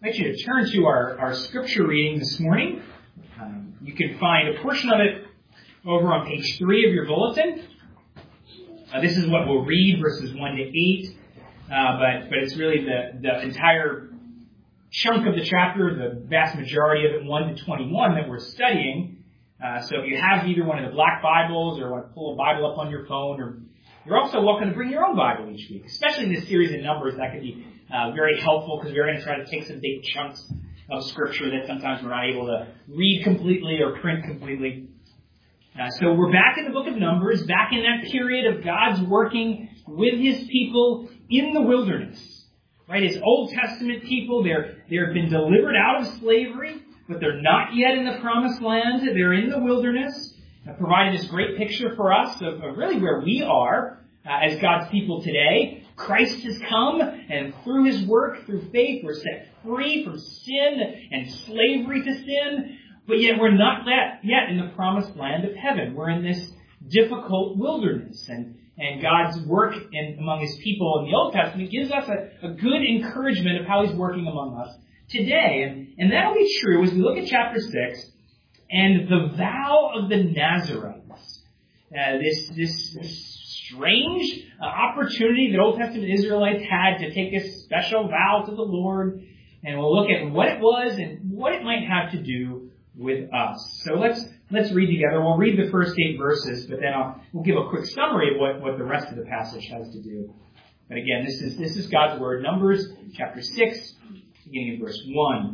I invite you to turn to our scripture reading this morning. You can find a portion of it over on page 3 of your bulletin. This is what we'll read, verses 1 to 8. But it's really the entire chunk of the chapter, the vast majority of it, 1 to 21, that we're studying. So if you have either one of the black Bibles or want to pull a Bible up on your phone, or you're also welcome to bring your own Bible each week, especially in this series in Numbers. That could be very helpful because we're going to try to take some big chunks of Scripture that sometimes we're not able to read completely or print completely. So we're back in the book of Numbers, back in that period of God's working with His people in the wilderness. Right? His Old Testament people, they've been delivered out of slavery, but they're not yet in the promised land. They're in the wilderness, providing this great picture for us of really where we are as God's people today. Christ has come, and through His work, through faith, we're set free from sin and slavery to sin. But yet we're not yet in the promised land of heaven. We're in this difficult wilderness. And God's work among His people in the Old Testament gives us a good encouragement of how He's working among us today. And that'll be true as we look at chapter 6 and the vow of the Nazarites. This strange opportunity that Old Testament Israelites had to take this special vow to the Lord. And we'll look at what it was and what it might have to do with us. So let's read together. We'll read the first 8 verses, but then we'll give a quick summary of what the rest of the passage has to do. But again, this is God's Word. Numbers chapter 6, beginning in verse 1.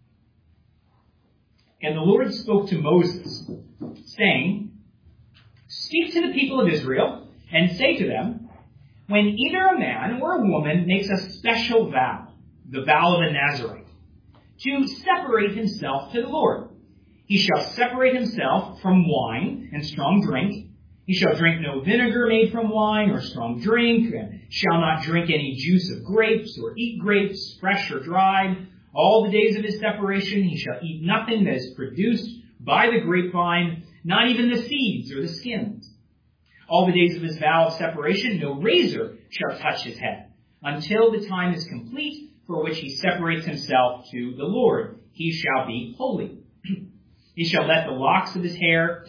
And the Lord spoke to Moses, saying, "Speak to the people of Israel, and say to them, when either a man or a woman makes a special vow, the vow of a Nazarite, to separate himself to the Lord, he shall separate himself from wine and strong drink. He shall drink no vinegar made from wine or strong drink, and shall not drink any juice of grapes or eat grapes, fresh or dried. All the days of his separation he shall eat nothing that is produced by the grapevine, not even the seeds or the skins. All the days of his vow of separation no razor shall touch his head, until the time is complete for which he separates himself to the Lord. He shall be holy. He shall let the locks of his hair,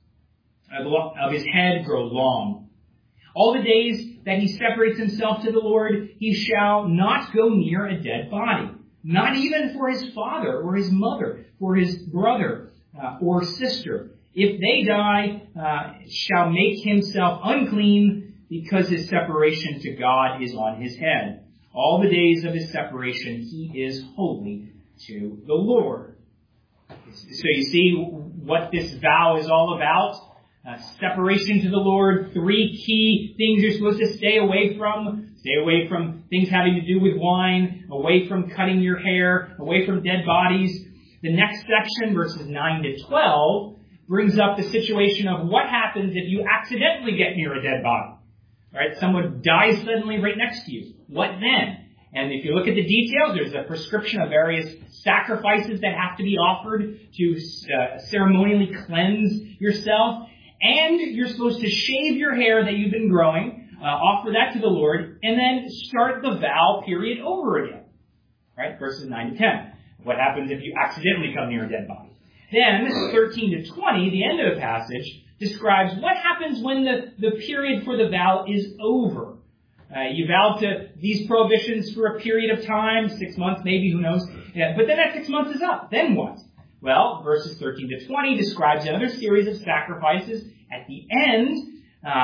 of his head grow long. All the days that he separates himself to the Lord, he shall not go near a dead body, not even for his father or his mother, for his brother or sister. If they die, shall make himself unclean, because his separation to God is on his head. All the days of his separation he is holy to the Lord." So you see what this vow is all about. Separation to the Lord. 3 key things you're supposed to stay away from. Stay away from things having to do with wine, away from cutting your hair, away from dead bodies. The next section, verses 9 to 12, brings up the situation of what happens if you accidentally get near a dead body. Right? Someone dies suddenly right next to you. What then? And if you look at the details, there's a prescription of various sacrifices that have to be offered to ceremonially cleanse yourself. And you're supposed to shave your hair that you've been growing, offer that to the Lord, and then start the vow period over again. Right? Verses 9 to 10. What happens if you accidentally come near a dead body? Then, 13 to 20, the end of the passage, describes what happens when the period for the vow is over. You vow to these prohibitions for a period of time, 6 months maybe, who knows. But then that 6 months is up. Then what? Well, verses 13 to 20 describes another series of sacrifices at the end,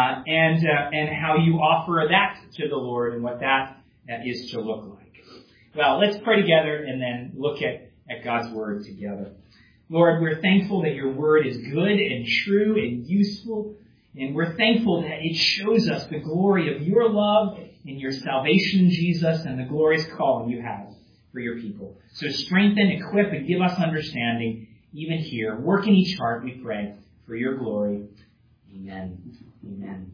and how you offer that to the Lord and what that is to look like. Well, let's pray together and then look at God's Word together. Lord, we're thankful that your Word is good and true and useful. And we're thankful that it shows us the glory of your love and your salvation, Jesus, and the glorious calling you have for your people. So strengthen, equip, and give us understanding even here. Work in each heart, we pray, for your glory. Amen. Amen.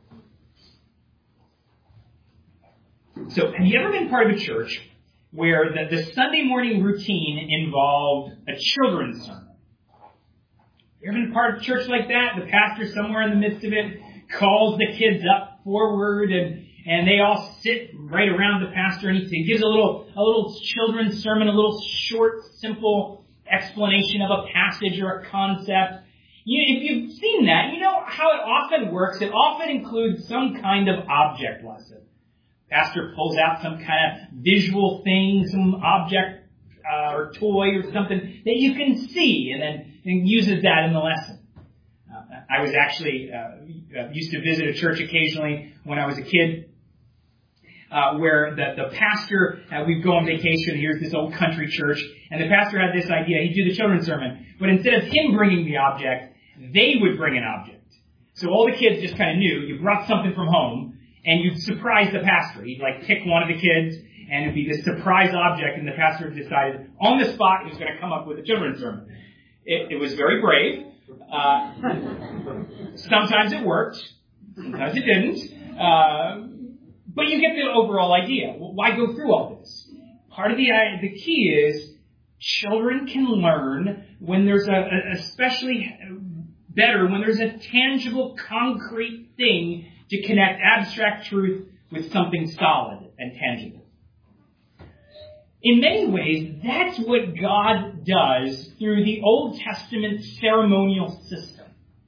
So have you ever been part of a church where the Sunday morning routine involved a children's sermon? You ever been part of a church like that? The pastor, somewhere in the midst of it, calls the kids up forward, and and they all sit right around the pastor, and he gives a little children's sermon, a little short, simple explanation of a passage or a concept. If you've seen that, you know how it often works. It often includes some kind of object lesson. Pastor pulls out some kind of visual thing, some object or toy or something that you can see, and then uses that in the lesson. I was actually used to visit a church occasionally when I was a kid, where the pastor, we'd go on vacation. Here's this old country church, and the pastor had this idea. He'd do the children's sermon, but instead of him bringing the object, they would bring an object. So all the kids just kind of knew you brought something from home, and you'd surprise the pastor. He'd pick one of the kids, and it'd be this surprise object, and the pastor decided on the spot he was going to come up with a children's sermon. It was very brave. Sometimes it worked, sometimes it didn't. But you get the overall idea. Why go through all this? Part of the key is children can learn when there's especially better when there's a tangible, concrete thing to connect abstract truth with something solid and tangible. In many ways, that's what God does through the Old Testament ceremonial system.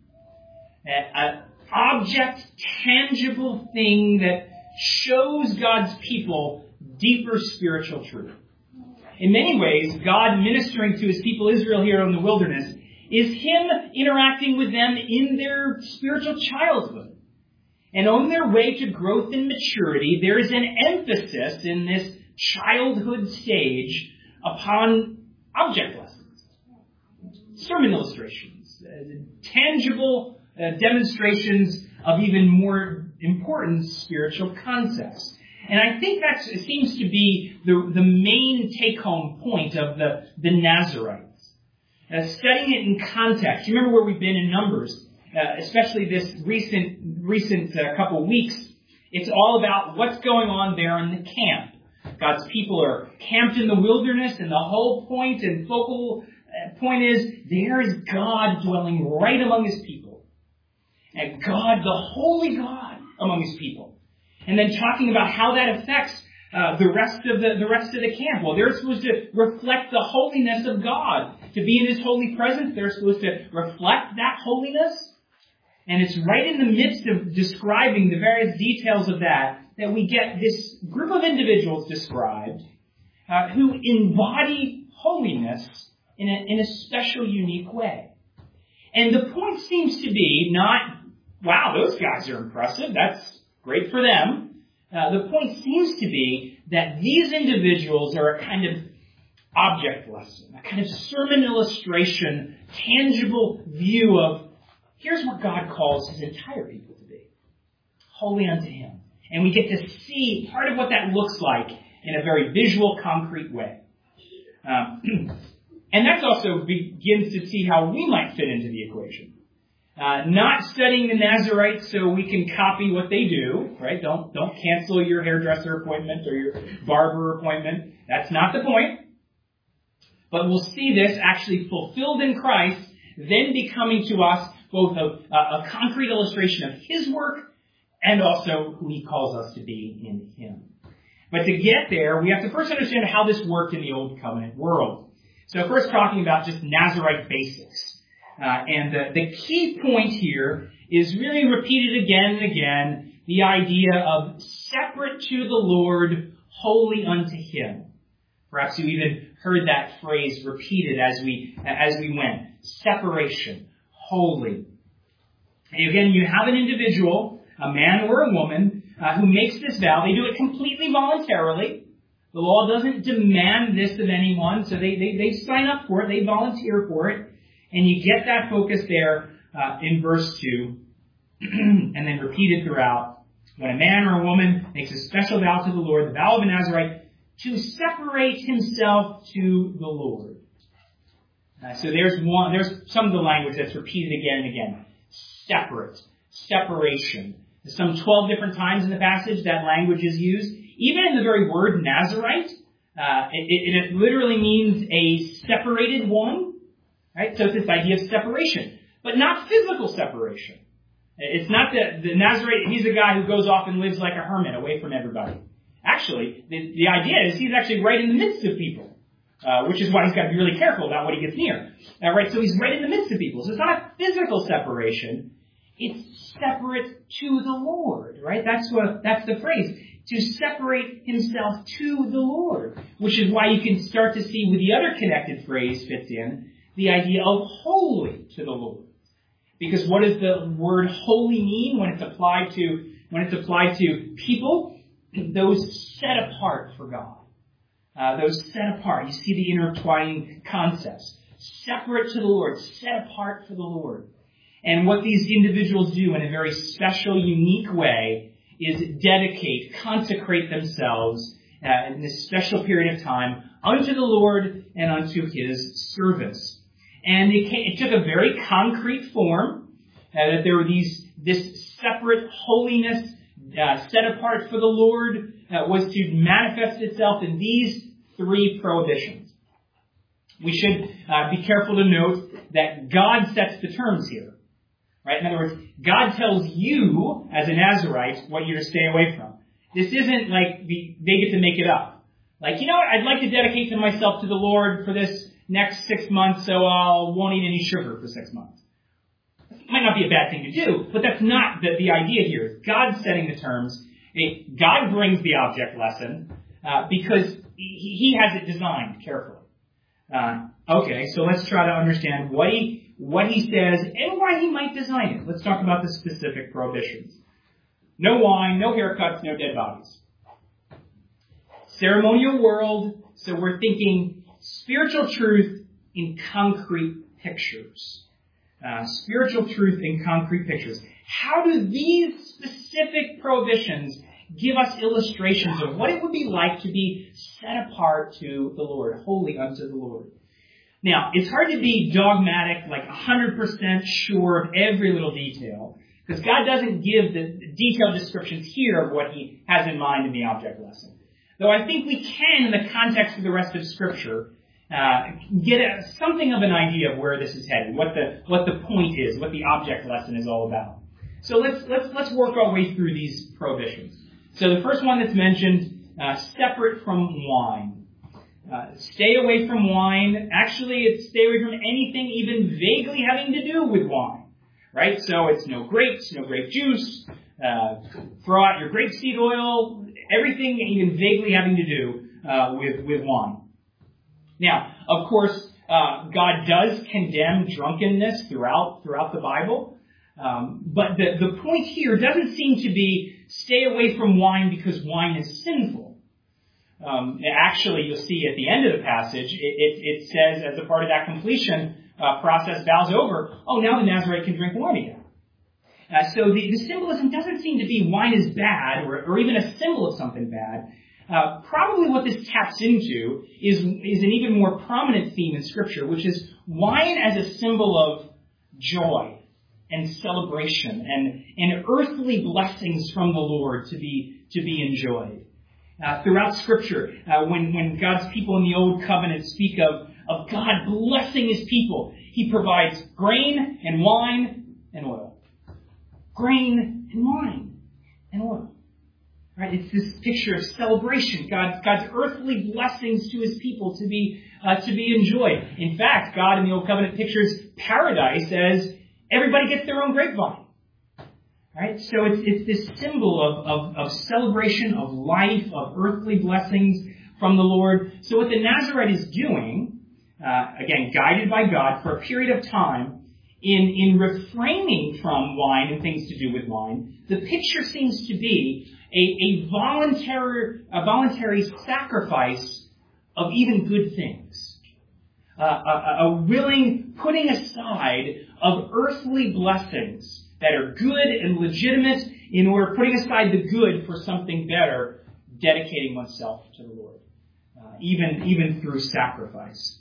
An object, tangible thing that shows God's people deeper spiritual truth. In many ways, God ministering to his people Israel here in the wilderness is him interacting with them in their spiritual childhood. And on their way to growth and maturity, there is an emphasis in this childhood stage upon object lessons, sermon illustrations, tangible demonstrations of even more important spiritual concepts. And I think that seems to be the main take-home point of the Nazarites. Studying it in context. You remember where we've been in Numbers, especially this recent couple of weeks. It's all about what's going on there in the camp. God's people are camped in the wilderness, and the whole point and focal point is there is God dwelling right among his people. And God, the holy God, among his people. And then talking about how that affects the rest of the camp. Well, they're supposed to reflect the holiness of God. To be in his holy presence, they're supposed to reflect that holiness. And it's right in the midst of describing the various details of that we get this group of individuals described who embody holiness in a special, unique way. And the point seems to be not, wow, those guys are impressive. That's great for them. The point seems to be that these individuals are a kind of object lesson, a kind of sermon illustration, tangible view of here's what God calls his entire people to be. Holy unto him. And we get to see part of what that looks like in a very visual, concrete way. And that also begins to see how we might fit into the equation. Not studying the Nazarites so we can copy what they do, right? Don't cancel your hairdresser appointment or your barber appointment. That's not the point. But we'll see this actually fulfilled in Christ, then becoming to us both a concrete illustration of his work and also who he calls us to be in him. But to get there, we have to first understand how this worked in the Old Covenant world. So first talking about just Nazarite basics. And the key point here is really repeated again and again, the idea of separate to the Lord, holy unto him. Perhaps you even heard that phrase repeated as we went. Separation, holy. And again, you have an individual, a man or a woman, who makes this vow. They do it completely voluntarily. The law doesn't demand this of anyone, so they sign up for it, they volunteer for it. And you get that focus there in verse 2, and then repeated throughout. When a man or a woman makes a special vow to the Lord, the vow of a Nazarite, to separate himself to the Lord. So there's some of the language that's repeated again and again. Separate, separation. Some 12 different times in the passage that language is used. Even in the very word Nazarite, it literally means a separated one. Right? So it's this idea of separation, but not physical separation. It's not the Nazarite, he's a guy who goes off and lives like a hermit away from everybody. Actually, the idea is he's actually right in the midst of people, which is why he's got to be really careful about what he gets near. Right? So he's right in the midst of people. So it's not a physical separation. It's separate to the Lord, right? That's the phrase. To separate himself to the Lord. Which is why you can start to see with the other connected phrase fits in, the idea of holy to the Lord. Because what does the word holy mean when it's applied to people? Those set apart for God. Those set apart. You see the intertwining concepts. Separate to the Lord. Set apart for the Lord. And what these individuals do in a very special, unique way is dedicate, consecrate themselves in this special period of time unto the Lord and unto His service. And it took a very concrete form, that there were this separate holiness set apart for the Lord was to manifest itself in these three prohibitions. We should be careful to note that God sets the terms here. Right? In other words, God tells you, as a Nazarite, what you're to stay away from. This isn't like they get to make it up. Like, you know what? I'd like to dedicate myself to the Lord for this next 6 months, so I won't eat any sugar for 6 months. It might not be a bad thing to do, but that's not the idea here. God's setting the terms. God brings the object lesson because He has it designed carefully. Okay, so let's try to understand what he says and why He might design it. Let's talk about the specific prohibitions. No wine, no haircuts, no dead bodies. Ceremonial world, so we're thinking spiritual truth in concrete pictures. Spiritual truth in concrete pictures. How do these specific prohibitions give us illustrations of what it would be like to be set apart to the Lord, holy unto the Lord? Now, it's hard to be dogmatic, like 100% sure of every little detail, because God doesn't give the detailed descriptions here of what He has in mind in the object lesson. Though I think we can, in the context of the rest of Scripture, get something of an idea of where this is headed, what the point is, what the object lesson is all about. So let's work our way through these prohibitions. So the first one that's mentioned, separate from wine. Stay away from wine. Actually, it's stay away from anything even vaguely having to do with wine. Right? So it's no grapes, no grape juice, throw out your grapeseed oil, everything even vaguely having to do with wine. Now, of course, God does condemn drunkenness throughout the Bible. But the point here doesn't seem to be stay away from wine because wine is sinful. Actually, you'll see at the end of the passage, it says as a part of that completion process vows over, oh, now the Nazarite can drink wine again. So the symbolism doesn't seem to be wine is bad or even a symbol of something bad. Probably what this taps into is an even more prominent theme in Scripture, which is wine as a symbol of joy and celebration and earthly blessings from the Lord to be enjoyed. Throughout Scripture, when God's people in the Old Covenant speak of God blessing His people, He provides grain and wine and oil. Grain and wine and oil. Right? It's this picture of celebration, God's earthly blessings to His people to be enjoyed. In fact, God in the Old Covenant pictures paradise as everybody gets their own grapevine. Right? So it's this symbol of celebration, of life, of earthly blessings from the Lord. So what the Nazarite is doing, again, guided by God for a period of time, in refraining from wine and things to do with wine, the picture seems to be a voluntary sacrifice of even good things. A willing putting aside of earthly blessings that are good and legitimate in order putting aside the good for something better, dedicating oneself to the Lord, even through sacrifice.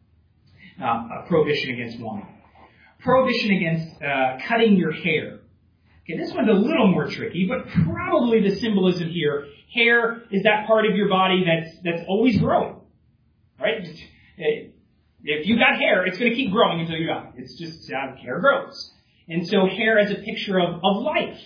A prohibition against wine. Prohibition against cutting your hair. Okay, this one's a little more tricky, but probably the symbolism here, hair is that part of your body that's always growing, right? If you got hair, it's going to keep growing until you die. It's just how hair grows. And so hair as a picture of life.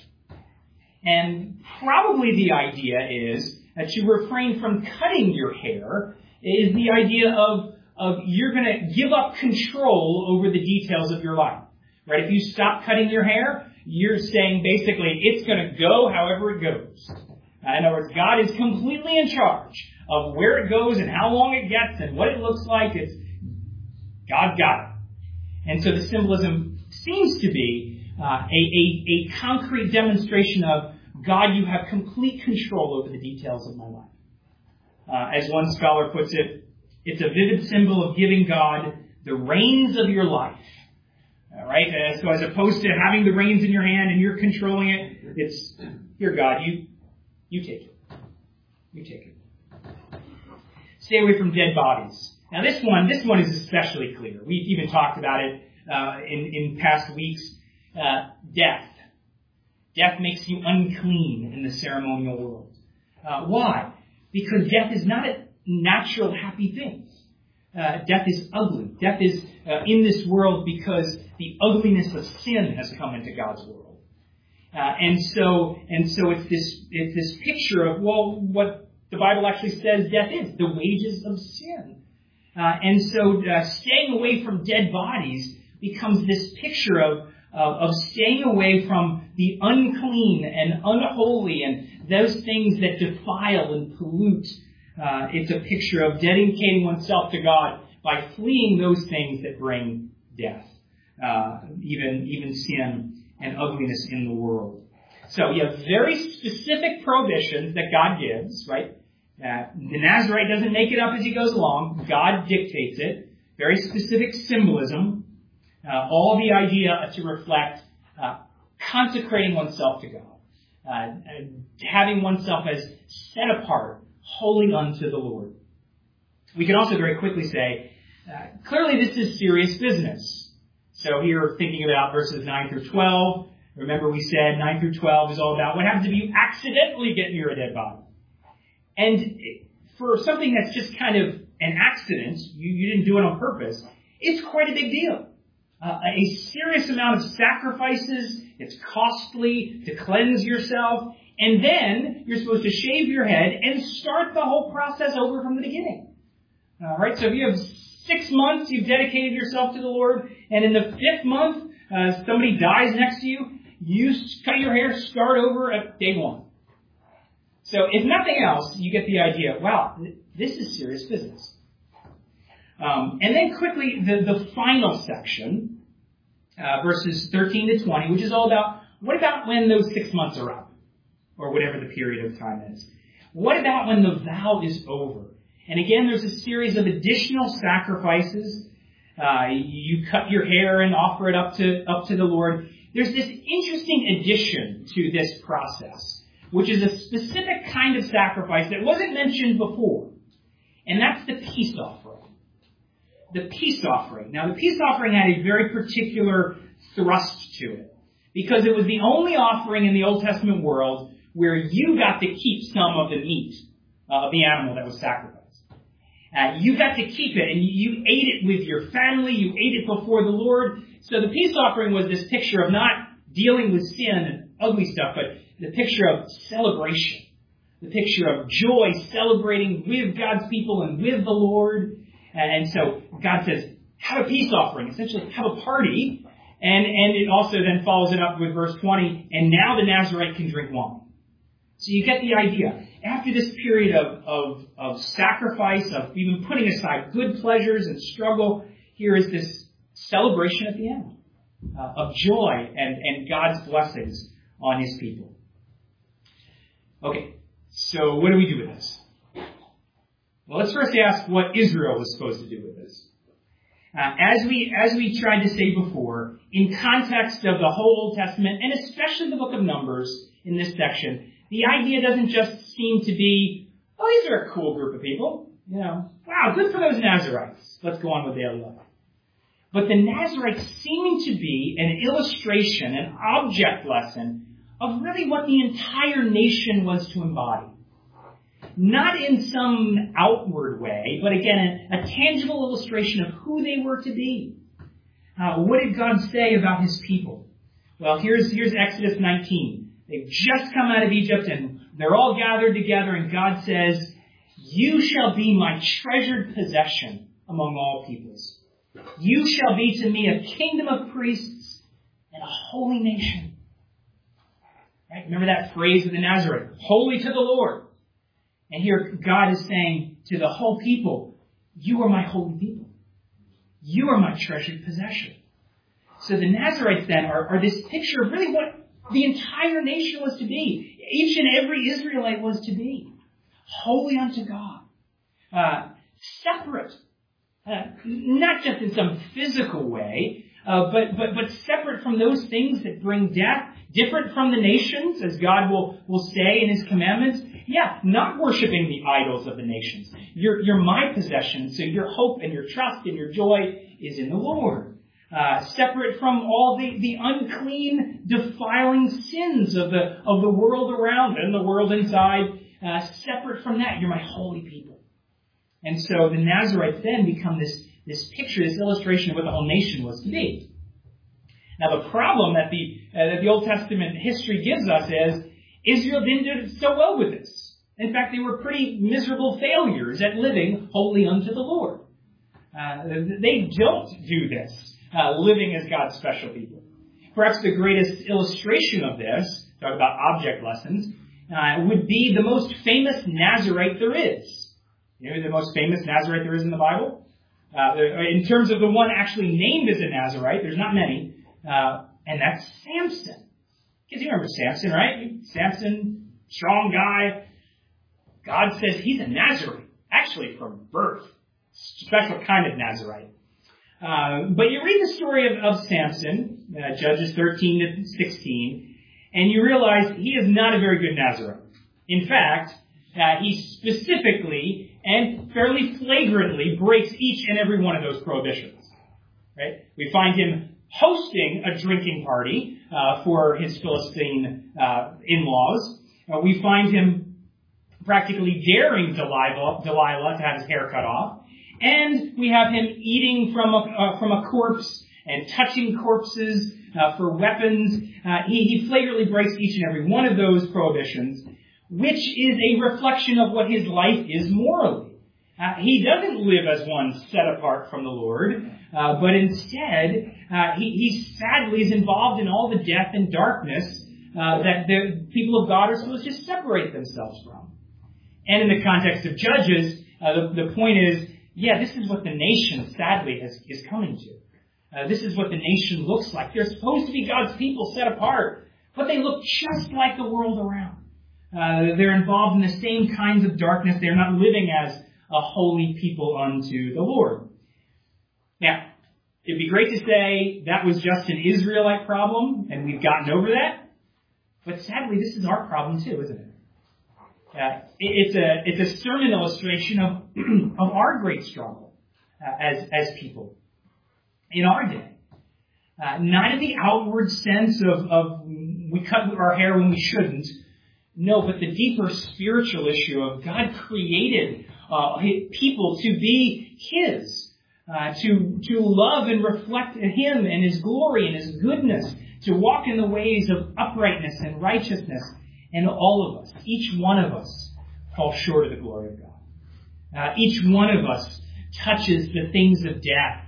And probably the idea is that you refrain from cutting your hair is the idea of you're going to give up control over the details of your life. Right? If you stop cutting your hair, you're saying basically it's going to go however it goes. In other words, God is completely in charge of where it goes and how long it gets and what it looks like. It's God's got it. And so the symbolism seems to be a concrete demonstration of God, you have complete control over the details of my life. As one scholar puts it, it's a vivid symbol of giving God the reins of your life. All right? So as opposed to having the reins in your hand and you're controlling it, it's, here, God, you take it. You take it. Stay away from dead bodies. Now this one is especially clear. We've even talked about it in past weeks. Death. Death makes you unclean in the ceremonial world. Why? Because death is not a natural, happy thing. Death is ugly. Death is in this world because the ugliness of sin has come into God's world. And so it's this picture of, well, what the Bible actually says death is, the wages of sin. And so staying away from dead bodies becomes this picture of staying away from the unclean and unholy and those things that defile and pollute. It's a picture of dedicating oneself to God by fleeing those things that bring death, even sin and ugliness in the world. So you have very specific prohibitions that God gives, right? The Nazarite doesn't make it up as he goes along. God dictates it. Very specific symbolism. All the idea to reflect consecrating oneself to God. Having oneself as set apart, holy unto the Lord. We can also very quickly say, clearly this is serious business. So here thinking about verses 9 through 12. Remember we said 9 through 12 is all about what happens if you accidentally get near a dead body. And for something that's just kind of an accident, you didn't do it on purpose, it's quite a big deal. A serious amount of sacrifices, it's costly to cleanse yourself, and then you're supposed to shave your head and start the whole process over from the beginning. Right? So if you have 6 months, you've dedicated yourself to the Lord, and in the 5th month, somebody dies next to you, you cut your hair, start over at day 1. So if nothing else, you get the idea, wow, this is serious business. And then quickly, the final section, verses 13 to 20, which is all about, what about when those 6 months are up? Or whatever the period of time is. What about when the vow is over? And again, there's a series of additional sacrifices. You cut your hair and offer it up to the Lord. There's this interesting addition to this process, which is a specific kind of sacrifice that wasn't mentioned before. And that's the peace offering. The peace offering. Now, the peace offering had a very particular thrust to it, because it was the only offering in the Old Testament world where you got to keep some of the meat of the animal that was sacrificed. You got to keep it, and you ate it with your family. You ate it before the Lord. So the peace offering was this picture of not dealing with sin and ugly stuff, but the picture of celebration. The picture of joy, celebrating with God's people and with the Lord. And so God says, have a peace offering. Essentially, have a party. And it also then follows it up with verse 20, and now the Nazarite can drink wine. So you get the idea. After this period of sacrifice, of even putting aside good pleasures and struggle, here is this celebration at the end of joy and God's blessings on his people. Okay, so what do we do with this? Well, let's first ask what Israel was supposed to do with this. As we tried to say before, in context of the whole Old Testament, and especially the book of Numbers in this section, the idea doesn't just seem to be, oh, these are a cool group of people. Wow, good for those Nazarites. Let's go on with daily life. But the Nazarites seem to be an illustration, an object lesson of really what the entire nation was to embody. Not in some outward way, but again, a tangible illustration of who they were to be. What did God say about his people? Well, here's Exodus 19. They've just come out of Egypt and they're all gathered together, and God says, "You shall be my treasured possession among all peoples. You shall be to me a kingdom of priests and a holy nation." Right? Remember that phrase of the Nazarite, holy to the Lord. And here God is saying to the whole people, you are my holy people. You are my treasured possession. So the Nazarites then are this picture of really what the entire nation was to be. Each and every Israelite was to be. Holy unto God. Separate. Not just in some physical way, but separate from those things that bring death. Different from the nations, as God will say in His commandments. Yeah, not worshiping the idols of the nations. You're my possession, so your hope and your trust and your joy is in the Lord. Separate from all the unclean, defiling sins of the world around and the world inside. Separate from that, you're my holy people. And so the Nazarites then become this picture, this illustration of what the whole nation was to be. Now the problem that the Old Testament history gives us is Israel didn't do so well with this. In fact, they were pretty miserable failures at living holy unto the Lord. They don't do this, living as God's special people. Perhaps the greatest illustration of this, talk about object lessons, would be the most famous Nazarite there is. You know the most famous Nazarite there is in the Bible? In terms of the one actually named as a Nazarite, there's not many. And that's Samson. Because you remember Samson, right? Samson, strong guy. God says he's a Nazarite. Actually, from birth. Special kind of Nazarite. But you read the story of Samson, Judges 13 to 16, and you realize he is not a very good Nazarite. In fact, he specifically and fairly flagrantly breaks each and every one of those prohibitions. Right? We find him hosting a drinking party for his Philistine in-laws. We find him practically daring Delilah to have his hair cut off. And we have him eating from a corpse and touching corpses for weapons. He flagrantly breaks each and every one of those prohibitions, which is a reflection of what his life is morally. He doesn't live as one set apart from the Lord, but instead, he sadly is involved in all the death and darkness that the people of God are supposed to separate themselves from. And in the context of Judges, the point is, yeah, this is what the nation, sadly, is coming to. This is what the nation looks like. They're supposed to be God's people set apart, but they look just like the world around. They're involved in the same kinds of darkness. They're not living as a holy people unto the Lord. Now, it'd be great to say that was just an Israelite problem, and we've gotten over that. But sadly, this is our problem too, isn't it? It's a sermon illustration of our great struggle as people in our day. Not in the outward sense of we cut our hair when we shouldn't. No, but the deeper spiritual issue of God created people to be His, to love and reflect Him and His glory and His goodness, to walk in the ways of uprightness and righteousness. And all of us, each one of us, fall short of the glory of God. Each one of us touches the things of death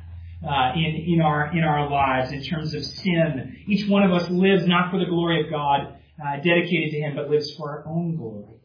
in our lives in terms of sin. Each one of us lives not for the glory of God, dedicated to Him, but lives for our own glory.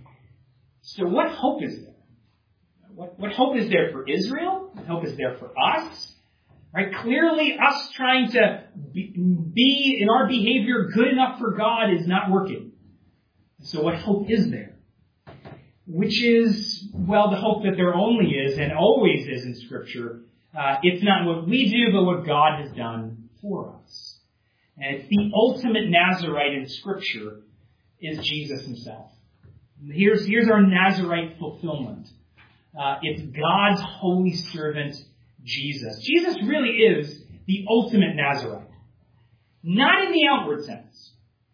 So what hope is there? What hope is there for Israel? What hope is there for us? Right? Clearly, us trying to be in our behavior good enough for God is not working. So what hope is there? Which is, well, the hope that there only is and always is in Scripture. It's not what we do, but what God has done for us. And it's the ultimate Nazarite in Scripture is Jesus Himself. Here's our Nazarite fulfillment. It's God's holy servant, Jesus. Jesus really is the ultimate Nazarite. Not in the outward sense.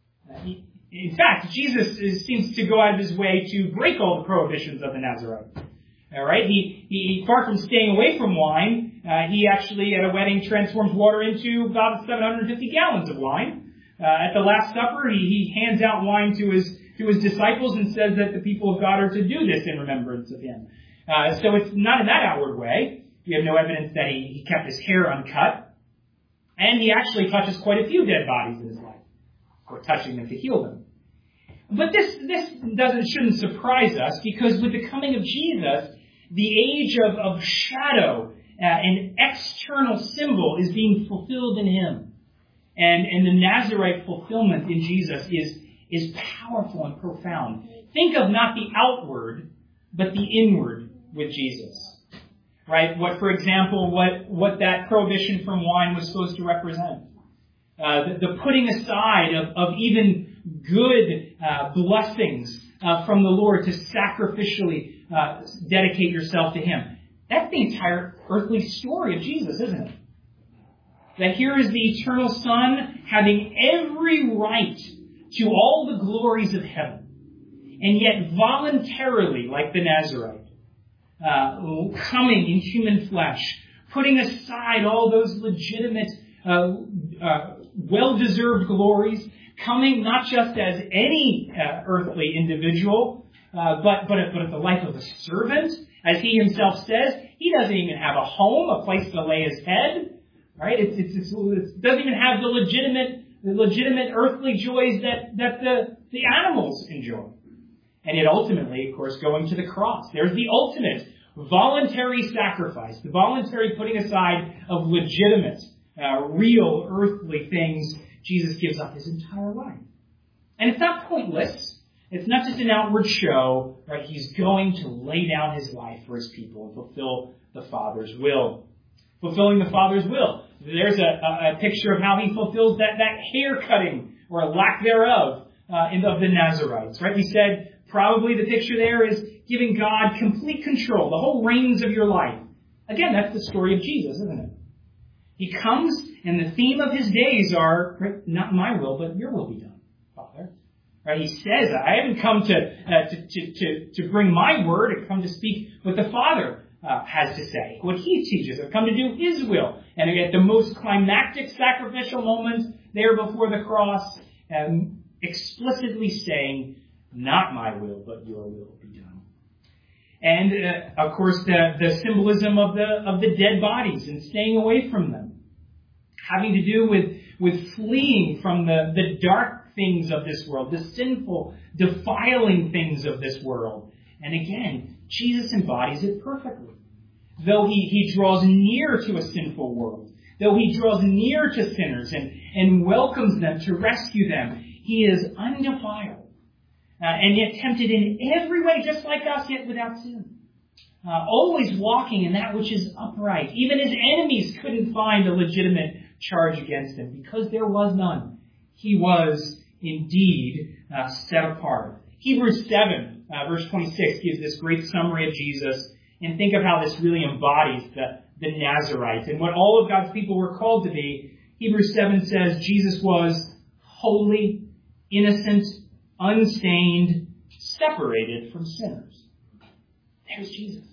In fact, Jesus seems to go out of His way to break all the prohibitions of the Nazarite. All right? He far from staying away from wine, he actually at a wedding transforms water into about 750 gallons of wine. At the Last Supper, he hands out wine to his disciples and says that the people of God are to do this in remembrance of him. So it's not in that outward way. We have no evidence that he kept his hair uncut. And he actually touches quite a few dead bodies in his life, or touching them to heal them. But this shouldn't surprise us, because with the coming of Jesus, the age of shadow and external symbol is being fulfilled in him. And the Nazarite fulfillment in Jesus is powerful and profound. Think of not the outward, but the inward with Jesus. Right? For example, what that prohibition from wine was supposed to represent. The putting aside of even good blessings from the Lord to sacrificially dedicate yourself to him. That's the entire earthly story of Jesus, isn't it? That here is the eternal Son having every right to all the glories of heaven, and yet voluntarily, like the Nazarite, coming in human flesh, putting aside all those legitimate, well-deserved glories, coming not just as any earthly individual, but at the life of a servant, as he himself says. He doesn't even have a home, a place to lay his head. Right? It doesn't even have the legitimate earthly joys that the animals enjoy. And yet ultimately, of course, going to the cross. There's the ultimate voluntary sacrifice, the voluntary putting aside of legitimate, real earthly things. Jesus gives up his entire life. And it's not pointless. It's not just an outward show. Right? He's going to lay down his life for his people and fulfill the Father's will. Fulfilling the Father's will. There's a picture of how he fulfills that hair cutting, or lack thereof, of the Nazarites. Right? We said probably the picture there is giving God complete control, the whole reins of your life. Again, that's the story of Jesus, isn't it? He comes, and the theme of his days are, not my will, but your will be done, Father. Right? He says, I haven't come to bring my word. I've come to speak what the Father has to say, what he teaches. I've come to do his will. And at the most climactic sacrificial moment there before the cross, explicitly saying, not my will, but your will be done. And, of course, the symbolism of the dead bodies and staying away from them. Having to do with fleeing from the dark things of this world, the sinful, defiling things of this world. And again, Jesus embodies it perfectly. Though he draws near to a sinful world, though he draws near to sinners and welcomes them to rescue them, he is undefiled. And yet tempted in every way, just like us, yet without sin. Always walking in that which is upright. Even his enemies couldn't find a legitimate charge against him, because there was none. He was indeed set apart. Hebrews 7, verse 26, gives this great summary of Jesus. And think of how this really embodies the Nazarite and what all of God's people were called to be. Hebrews 7 says Jesus was holy, innocent, unstained, separated from sinners. There's Jesus.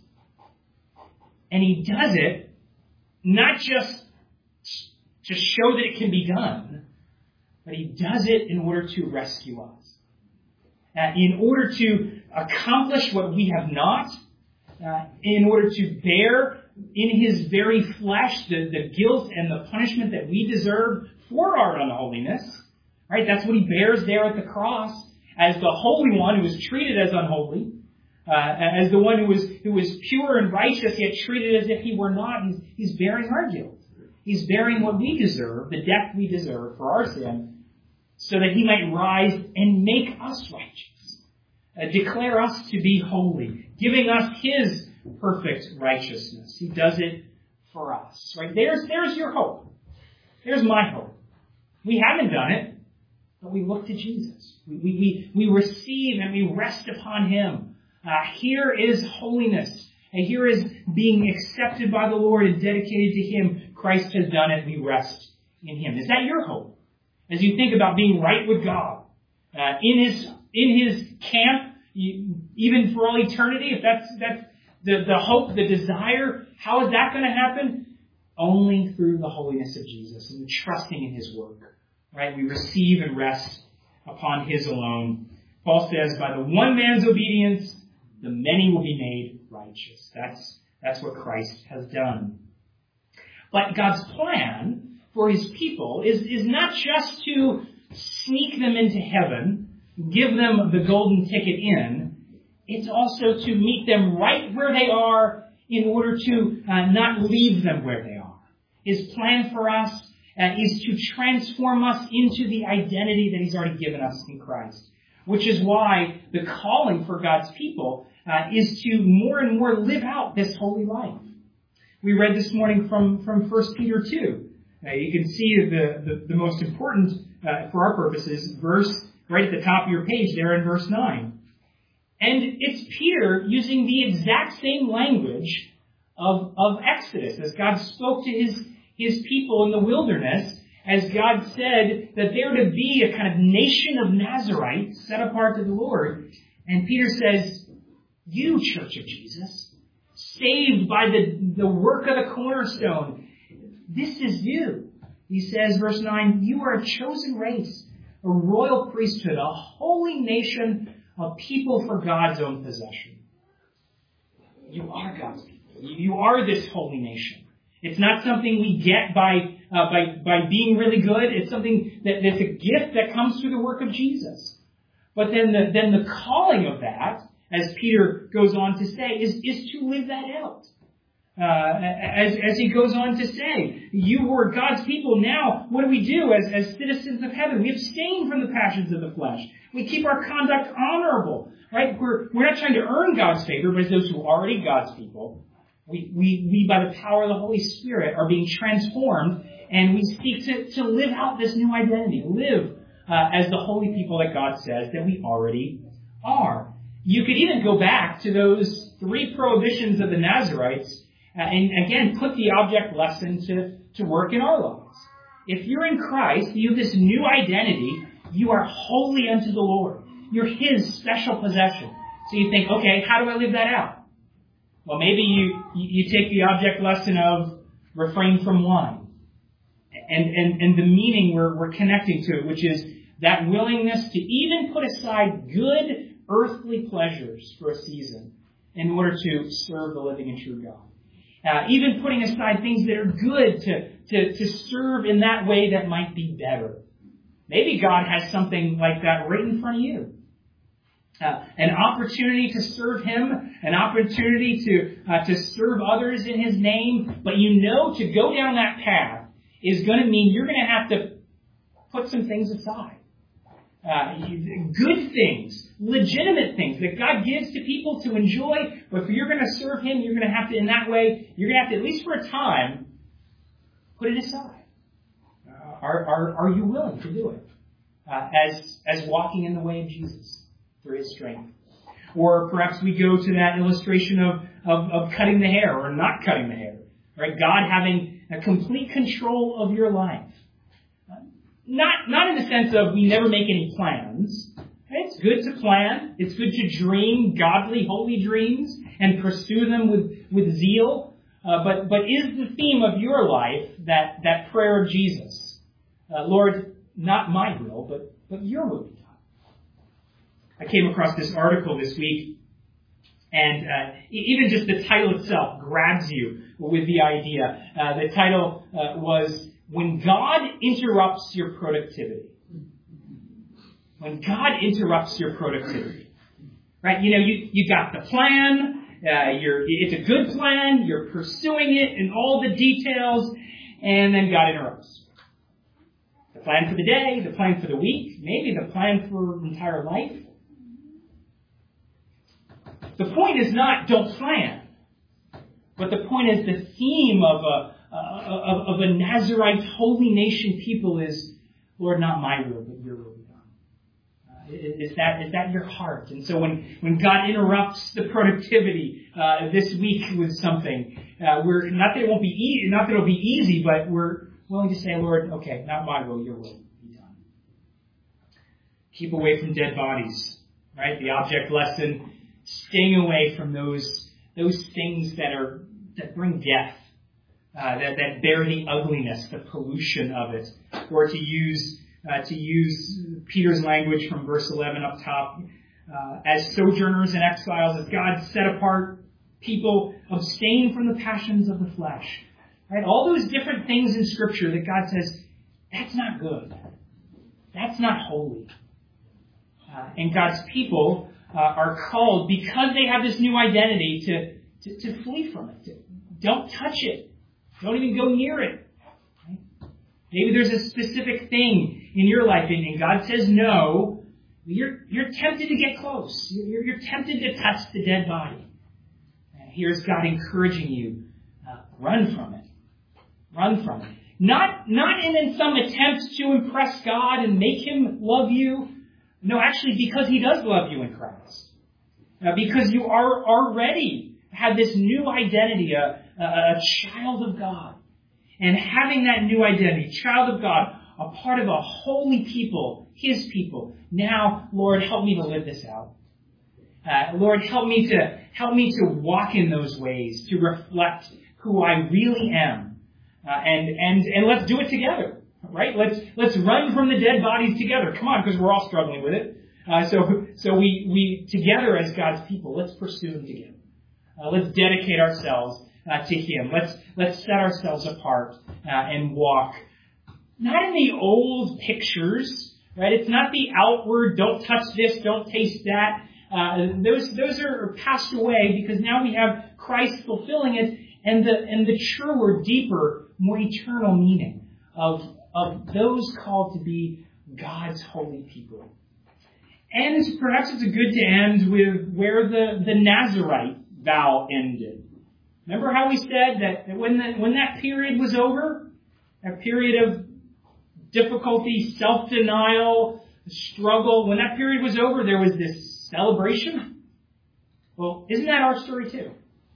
And he does it not just to show that it can be done, but he does it in order to rescue us. In order to accomplish what we have not, in order to bear in his very flesh the guilt and the punishment that we deserve for our unholiness. Right? That's what he bears there at the cross, as the Holy One who was treated as unholy, as the one who was pure and righteous, yet treated as if he were not. He's bearing our guilt. He's bearing what we deserve, the death we deserve for our sin, so that he might rise and make us righteous, declare us to be holy, giving us his perfect righteousness. He does it for us. Right? There's your hope. There's my hope. We haven't done it, but we look to Jesus. We receive and we rest upon him. Here is holiness. And here is being accepted by the Lord and dedicated to him. Christ has done it. We rest in him. Is that your hope? As you think about being right with God, in his camp, even for all eternity, if that's the hope, the desire, how is that going to happen? Only through the holiness of Jesus and trusting in his work right? We receive and rest upon his alone. Paul says, by the one man's obedience, the many will be made righteous. That's what Christ has done. But God's plan for his people is not just to sneak them into heaven, give them the golden ticket in. It's also to meet them right where they are in order to not leave them where they are. His plan for us is to transform us into the identity that he's already given us in Christ, which is why the calling for God's people is to more and more live out this holy life. We read this morning from 1 Peter 2. You can see the most important, for our purposes, verse right at the top of your page there in verse 9. And it's Peter using the exact same language of Exodus, as God spoke to his people in the wilderness, as God said that they're to be a kind of nation of Nazarites set apart to the Lord. And Peter says, you, Church of Jesus, saved by the work of the cornerstone, this is you. He says, verse 9, you are a chosen race, a royal priesthood, a holy nation, a people for God's own possession. You are God's people. You are this holy nation. It's not something we get by being really good. It's something that's a gift that comes through the work of Jesus. But then the calling of that, as Peter goes on to say, is to live that out. As he goes on to say, you were God's people. Now, what do we do as citizens of heaven? We abstain from the passions of the flesh. We keep our conduct honorable, right? We're not trying to earn God's favor, but as those who are already God's people, we by the power of the Holy Spirit are being transformed, and we seek to live out this new identity, live as the holy people that God says that we already are. You could even go back to those 3 prohibitions of the Nazarites and again put the object lesson to work in our lives. If you're in Christ, you have this new identity. You are holy unto the Lord. You're his special possession. So you think, okay, how do I live that out? Well, maybe you take the object lesson of refrain from wine. And the meaning we're connecting to it, which is that willingness to even put aside good earthly pleasures for a season in order to serve the living and true God. Even putting aside things that are good to serve in that way that might be better. Maybe God has something like that right in front of you. An opportunity to serve him, an opportunity to serve others in his name, but you know to go down that path is going to mean you're going to have to put some things aside. Good things, legitimate things that God gives to people to enjoy, but if you're going to serve him, you're going to have to, in that way, you're going to have to, at least for a time, put it aside. Are you willing to do it? As walking in the way of Jesus through his strength. Or perhaps we go to that illustration of cutting the hair or not cutting the hair. Right? God having a complete control of your life. Not in the sense of we never make any plans. It's good to plan. It's good to dream godly, holy dreams and pursue them with zeal. But is the theme of your life that prayer of Jesus? Lord, not my will, but your will be done. I came across this article this week, and even just the title itself grabs you with the idea. The title was, When God Interrupts Your Productivity. When God interrupts your productivity. Right? You know, you got the plan, it's a good plan, you're pursuing it in all the details, and then God interrupts. The plan for the day, the plan for the week, maybe the plan for entire life. The point is not don't plan, but the point is the theme of a Nazarite holy nation people is, Lord, not my will, but your will be done. Is that your heart? And so when God interrupts the productivity this week with something, we're not that it won't be easy, not that it'll be easy, but we're willing to say, Lord, okay, not my will, your will be done. Keep away from dead bodies, right? The object lesson. Staying away from those things that bring death, that bear the ugliness, the pollution of it, or to use to use Peter's language from verse 11 up top, as sojourners and exiles, as God set apart people, abstain from the passions of the flesh. Right? All those different things in Scripture that God says, that's not good. That's not holy. And God's people are called, because they have this new identity, to flee from it. Don't touch it. Don't even go near it. Right? Maybe there's a specific thing in your life, and God says no. You're tempted to get close. You're tempted to touch the dead body. And here's God encouraging you, run from it. Run from it. Not in some attempt to impress God and make Him love you. No, actually, because He does love you in Christ. Because you are already have this new identity, a child of God. And having that new identity, child of God, a part of a holy people, His people. Now, Lord, help me to live this out. Lord, help me to walk in those ways, to reflect who I really am. And let's do it together, right? Let's run from the dead bodies together. Come on, because we're all struggling with it. So we together as God's people, let's pursue Him together. Let's dedicate ourselves to Him. Let's set ourselves apart and walk. Not in the old pictures, right? It's not the outward, don't touch this, don't taste that. Those are passed away because now we have Christ fulfilling it, and the truer, deeper, more eternal meaning of those called to be God's holy people. And perhaps it's good to end with where the Nazirite vow ended. Remember how we said that when that period was over, that period of difficulty, self-denial, struggle, when that period was over, there was this celebration? Well, isn't that our story too?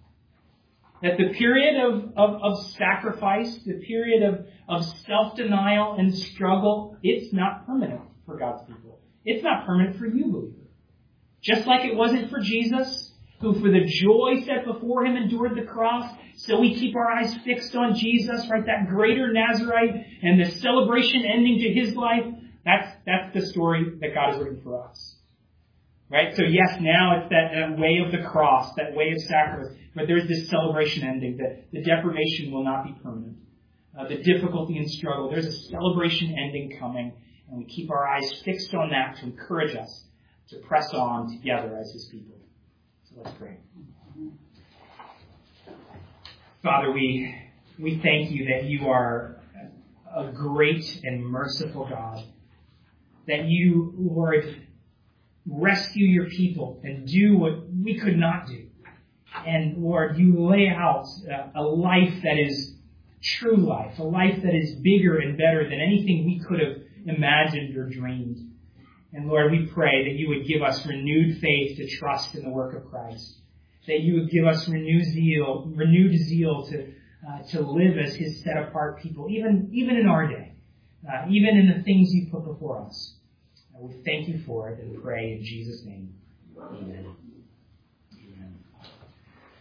That the period of sacrifice, the period of self-denial and struggle, it's not permanent for God's people. It's not permanent for you, believer. Just like it wasn't for Jesus, who for the joy set before Him endured the cross, so we keep our eyes fixed on Jesus, right? That greater Nazirite and the celebration ending to His life, that's the story that God has written for us. Right? So yes, now it's that way of the cross, that way of sacrifice, but there's this celebration ending, that the deprivation will not be permanent. The difficulty and struggle, there's a celebration ending coming, and we keep our eyes fixed on that to encourage us to press on together as His people. So let's pray. Father, we thank You that You are a great and merciful God, that You, Lord, rescue Your people and do what we could not do. And Lord, You lay out a life that is true life, a life that is bigger and better than anything we could have imagined or dreamed. And Lord, we pray that You would give us renewed faith to trust in the work of Christ, that You would give us renewed zeal to live as His set apart people, even in our day, even in the things You put before us. We thank You for it and pray in Jesus' name. Amen.